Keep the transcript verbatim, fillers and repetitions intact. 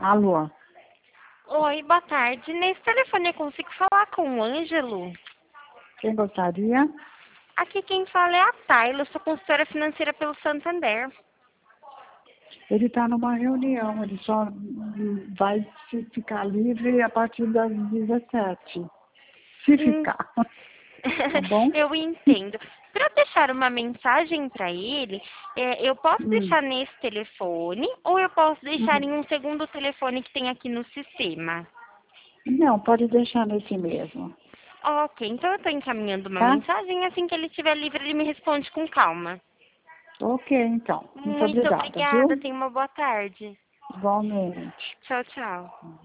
Alô? Oi, boa tarde. Nesse telefone eu consigo falar com o Ângelo? Quem gostaria? Aqui quem fala é a Tayla, eu sou consultora financeira pelo Santander. Ele está numa reunião, ele só hum, vai se ficar livre a partir das dezessete. Se Hum. ficar. Tá bom? Eu entendo. Para deixar uma mensagem para ele, é, eu posso Hum, deixar nesse telefone ou eu posso deixar hum. em um segundo telefone que tem aqui no sistema? Não, pode deixar nesse mesmo. Ok, então eu estou encaminhando uma Tá? mensagem, assim que ele estiver livre ele me responde com calma. Ok, então. Muito Muito obrigada, obrigada, viu? tenha uma boa tarde. Igualmente. Tchau, tchau.